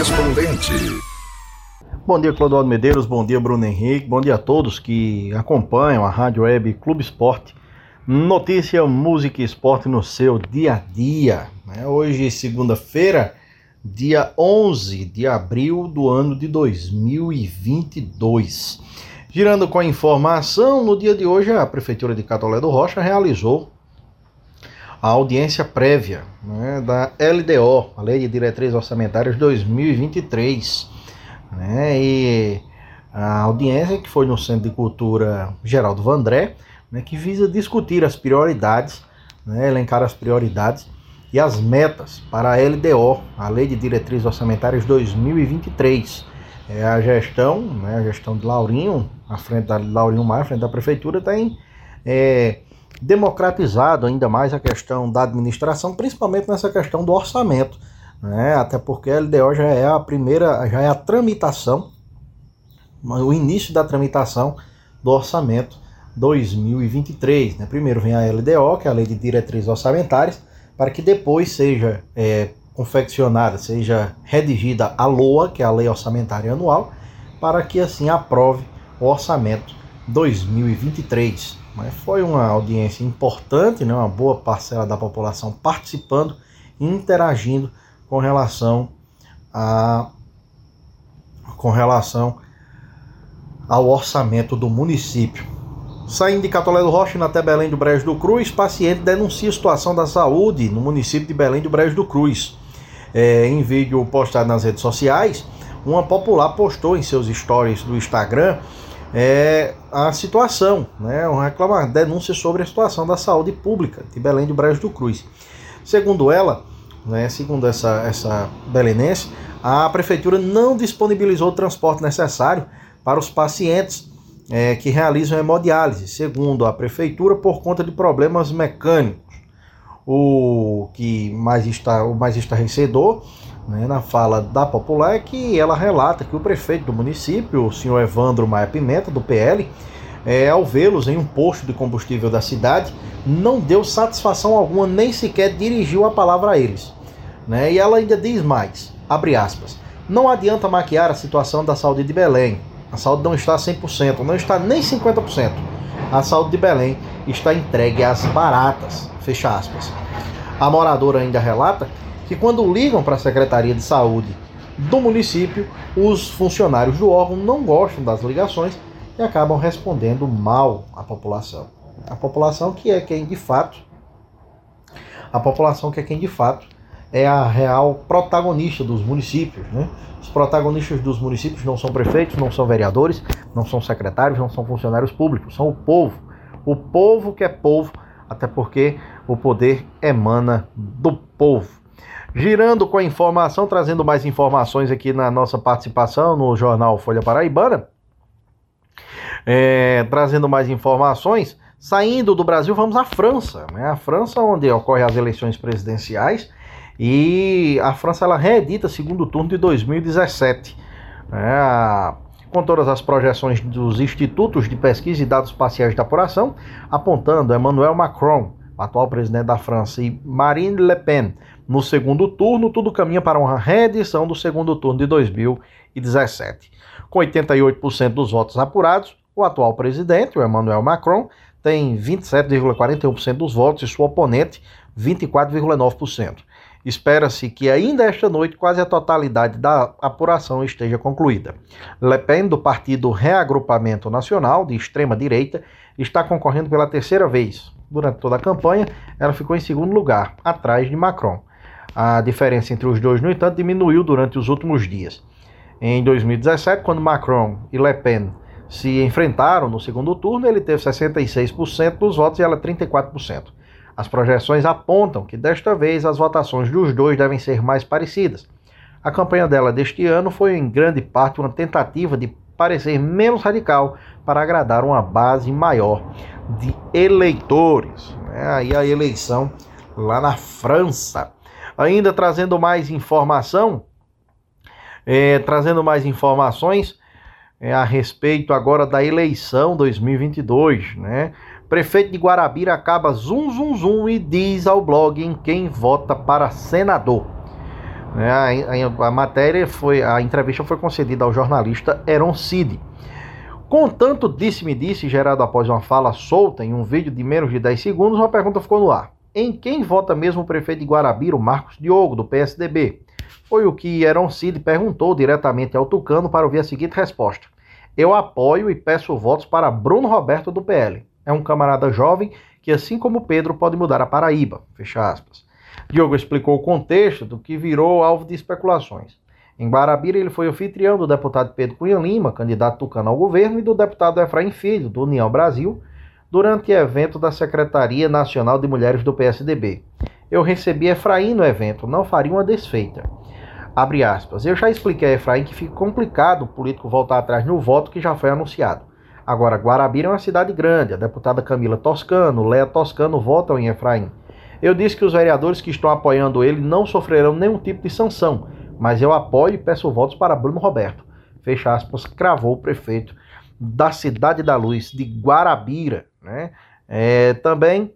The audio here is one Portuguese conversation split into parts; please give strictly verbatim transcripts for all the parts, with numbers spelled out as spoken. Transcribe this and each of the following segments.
Correspondente. Bom dia, Clodoaldo Medeiros, bom dia, Bruno Henrique, bom dia a todos que acompanham a Rádio Web Clube Esporte. Notícia, música e esporte no seu dia a dia. Hoje, segunda-feira, dia onze de abril do ano de dois mil e vinte e dois. Girando com a informação, no dia de hoje a Prefeitura de Catolé do Rocha realizou a audiência prévia, né, da L D O, a Lei de Diretrizes Orçamentárias dois mil e vinte e três. Né, e a audiência que foi no Centro de Cultura Geraldo Vandré, né, que visa discutir as prioridades, né, elencar as prioridades e as metas para a L D O, a Lei de Diretrizes Orçamentárias dois mil e vinte e três. É a gestão, né, a gestão de Laurinho, à frente da Laurinho Maia, à frente da Prefeitura, tem é, democratizado ainda mais a questão da administração, principalmente nessa questão do orçamento, né, até porque a L D O já é a primeira, já é a tramitação, o início da tramitação do orçamento dois mil e vinte e três. Né? Primeiro vem a L D O, que é a Lei de Diretrizes Orçamentárias, para que depois seja é, confeccionada, seja redigida a L O A, que é a Lei Orçamentária Anual, para que assim aprove o orçamento dois mil e vinte e três. Mas foi uma audiência importante, né? Uma boa parcela da população participando e interagindo com relação a com relação ao orçamento do município. Saindo de Catolé do Rocha, até Belém do Brejo do Cruz, paciente denuncia a situação da saúde no município de Belém do Brejo do Cruz. É, em vídeo postado nas redes sociais, uma popular postou em seus stories do Instagram é, a situação, né, uma reclama, denúncia sobre a situação da saúde pública de Belém do Brejo do Cruz. Segundo ela, né, segundo essa, essa belenense, a prefeitura não disponibilizou o transporte necessário para os pacientes é, que realizam hemodiálise, segundo a prefeitura, por conta de problemas mecânicos. O que mais está, o mais estarrecedor, né, na fala da popular é que ela relata que o prefeito do município, o senhor Evandro Maia Pimenta, do P L, é, ao vê-los em um posto de combustível da cidade, não deu satisfação alguma, nem sequer dirigiu a palavra a eles. Né? E ela ainda diz mais, abre aspas, não adianta maquiar a situação da saúde de Belém. A saúde não está cem por cento, não está nem cinquenta por cento. A saúde de Belém está entregue às baratas, fecha aspas. A moradora ainda relata que quando ligam para a Secretaria de Saúde do município, os funcionários do órgão não gostam das ligações e acabam respondendo mal à população. A população que é quem de fato, a população que é quem de fato é a real protagonista dos municípios, né? Os protagonistas dos municípios não são prefeitos, não são vereadores, não são secretários, não são funcionários públicos, são o povo. O povo que é povo, até porque o poder emana do povo. Girando com a informação, trazendo mais informações aqui na nossa participação no jornal Folha Paraibana, é, trazendo mais informações, saindo do Brasil, vamos à França, né? A França, onde ocorrem as eleições presidenciais, e a França ela reedita segundo turno de dois mil e dezessete, né? Com todas as projeções dos institutos de pesquisa e dados parciais de apuração, apontando Emmanuel Macron, atual presidente da França, e Marine Le Pen no segundo turno, tudo caminha para uma reedição do segundo turno de dois mil e dezessete. Com oitenta e oito por cento dos votos apurados, o atual presidente, o Emmanuel Macron, tem vinte e sete vírgula quarenta e um por cento dos votos e sua oponente, vinte e quatro vírgula nove por cento. Espera-se que ainda esta noite quase a totalidade da apuração esteja concluída. Le Pen, do Partido Reagrupamento Nacional, de extrema-direita, está concorrendo pela terceira vez. Durante toda a campanha, ela ficou em segundo lugar, atrás de Macron. A diferença entre os dois, no entanto, diminuiu durante os últimos dias. Em dois mil e dezessete, quando Macron e Le Pen se enfrentaram no segundo turno, ele teve sessenta e seis por cento dos votos e ela trinta e quatro por cento. As projeções apontam que desta vez as votações dos dois devem ser mais parecidas. A campanha dela deste ano foi em grande parte uma tentativa de parecer menos radical para agradar uma base maior de eleitores. Aí a eleição lá na França. Ainda trazendo mais informação, é, trazendo mais informações é, a respeito agora da eleição dois mil e vinte e dois, né? Prefeito de Guarabira acaba zum zum zum e diz ao blog em quem vota para senador. A, a, a matéria foi, a entrevista foi concedida ao jornalista Heron Cid. Com tanto disse-me-disse gerado após uma fala solta em um vídeo de menos de dez segundos, uma pergunta ficou no ar. Em quem vota mesmo o prefeito de Guarabira, o Marcos Diogo, do P S D B? Foi o que Heron Cid perguntou diretamente ao Tucano para ouvir a seguinte resposta. Eu apoio e peço votos para Bruno Roberto, do P L. É um camarada jovem que, assim como Pedro, pode mudar a Paraíba. Fecha aspas. Diogo explicou o contexto do que virou alvo de especulações. Em Guarabira, ele foi anfitrião do deputado Pedro Cunha Lima, candidato tucano ao governo, e do deputado Efraim Filho, do União Brasil, durante evento da Secretaria Nacional de Mulheres do P S D B. Eu recebi Efraim no evento, não faria uma desfeita. Abre aspas. Eu já expliquei a Efraim que fica complicado o político voltar atrás no voto que já foi anunciado. Agora, Guarabira é uma cidade grande, a deputada Camila Toscano, Léa Toscano votam em Efraim. Eu disse que os vereadores que estão apoiando ele não sofrerão nenhum tipo de sanção, mas eu apoio e peço votos para Bruno Roberto. Fecha aspas, cravou o prefeito da Cidade da Luz, de Guarabira. Né? É, também,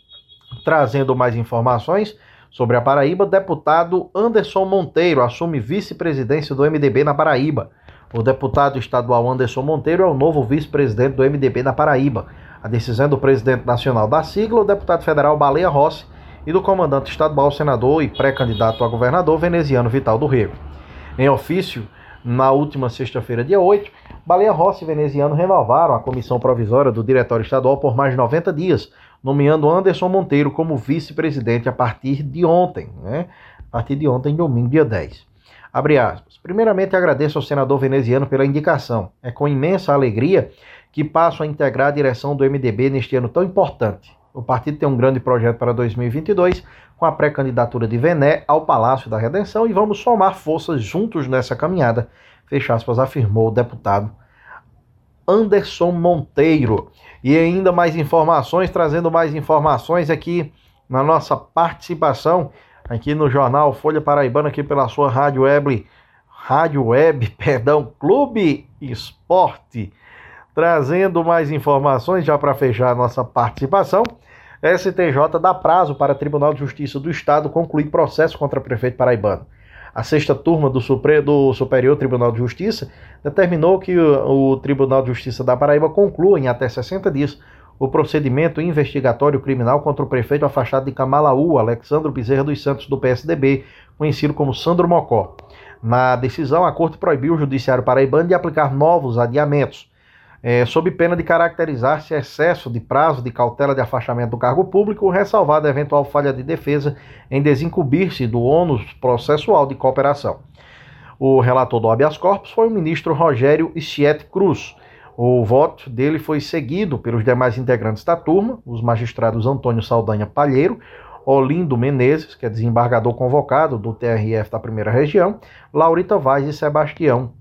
trazendo mais informações sobre a Paraíba, deputado Anderson Monteiro assume vice-presidência do M D B na Paraíba. O deputado estadual Anderson Monteiro é o novo vice-presidente do M D B na Paraíba. A decisão é do presidente nacional da sigla, o deputado federal Baleia Rossi, e do comandante estadual, senador e pré-candidato a governador veneziano Vital do Rego. Em ofício, na última sexta-feira, dia oito, Baleia Rossi e veneziano renovaram a comissão provisória do Diretório Estadual por mais de noventa dias, nomeando Anderson Monteiro como vice-presidente a partir de ontem, né? A partir de ontem, domingo, dia dez. Abre aspas. Primeiramente, agradeço ao senador veneziano pela indicação. É com imensa alegria que passo a integrar a direção do M D B neste ano tão importante. O partido tem um grande projeto para dois mil e vinte e dois, com a pré-candidatura de Vené ao Palácio da Redenção, e vamos somar forças juntos nessa caminhada, fecha aspas, afirmou o deputado Anderson Monteiro. E ainda mais informações, trazendo mais informações aqui na nossa participação, aqui no jornal Folha Paraibana, aqui pela sua rádio web, rádio web, perdão, Clube Esporte. Trazendo mais informações, já para fechar a nossa participação, S T J dá prazo para o Tribunal de Justiça do Estado concluir processo contra o prefeito paraibano. A sexta turma do, Supre... do Superior Tribunal de Justiça determinou que o, o Tribunal de Justiça da Paraíba conclua em até sessenta dias o procedimento investigatório criminal contra o prefeito afastado de Camalaú, Alexandro Bezerra dos Santos, do P S D B, conhecido como Sandro Mocó. Na decisão, a Corte proibiu o Judiciário paraibano de aplicar novos adiamentos, É, sob pena de caracterizar-se excesso de prazo de cautela de afastamento do cargo público, ressalvada a eventual falha de defesa em desincumbir-se do ônus processual de cooperação. O relator do habeas corpus foi o ministro Rogério Schiet Cruz. O voto dele foi seguido pelos demais integrantes da turma, os magistrados Antônio Saldanha Palheiro, Olindo Menezes, que é desembargador convocado do T R F da primeira região, Laurita Vaz e Sebastião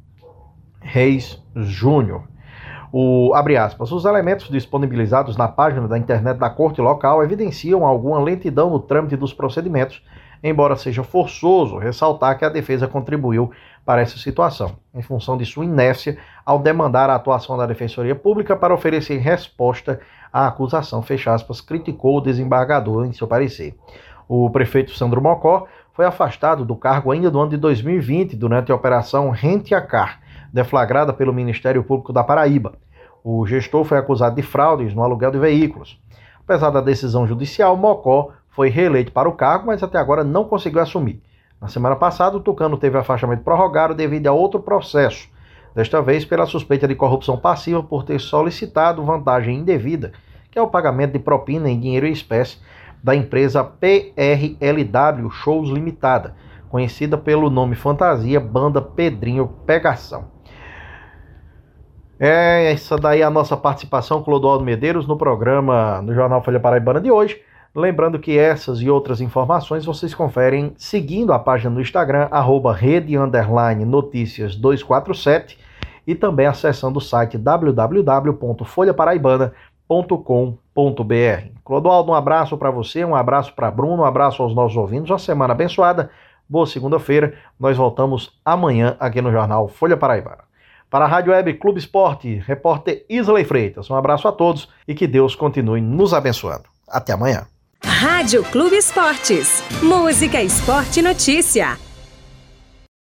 Reis Júnior. O, abre aspas, os elementos disponibilizados na página da internet da corte local evidenciam alguma lentidão no trâmite dos procedimentos, embora seja forçoso ressaltar que a defesa contribuiu para essa situação, em função de sua inércia ao demandar a atuação da Defensoria Pública para oferecer resposta à acusação, fecha aspas, criticou o desembargador em seu parecer. O prefeito Sandro Mocó foi afastado do cargo ainda no ano de dois mil e vinte, durante a operação Rente a Car, deflagrada pelo Ministério Público da Paraíba. O gestor foi acusado de fraudes no aluguel de veículos. Apesar da decisão judicial, Mocó foi reeleito para o cargo, mas até agora não conseguiu assumir. Na semana passada, o tucano teve afastamento prorrogado devido a outro processo, desta vez pela suspeita de corrupção passiva por ter solicitado vantagem indevida, que é o pagamento de propina em dinheiro e espécie da empresa P R L W Shows Limitada, conhecida pelo nome fantasia Banda Pedrinho Pegação. É essa daí a nossa participação com Clodoaldo Medeiros no programa do Jornal Folha Paraibana de hoje. Lembrando que essas e outras informações vocês conferem seguindo a página no Instagram, arroba rede underline notícias duzentos e quarenta e sete, e também acessando o site w w w ponto folha paraibana ponto com ponto b r. Clodoaldo, um abraço para você, um abraço para Bruno, um abraço aos nossos ouvintes, uma semana abençoada, boa segunda-feira. Nós voltamos amanhã aqui no Jornal Folha Paraibana. Para a Rádio Web Clube Esporte, repórter Isley Freitas. Um abraço a todos e que Deus continue nos abençoando. Até amanhã. Rádio Clube Esportes. Música, esporte e notícia.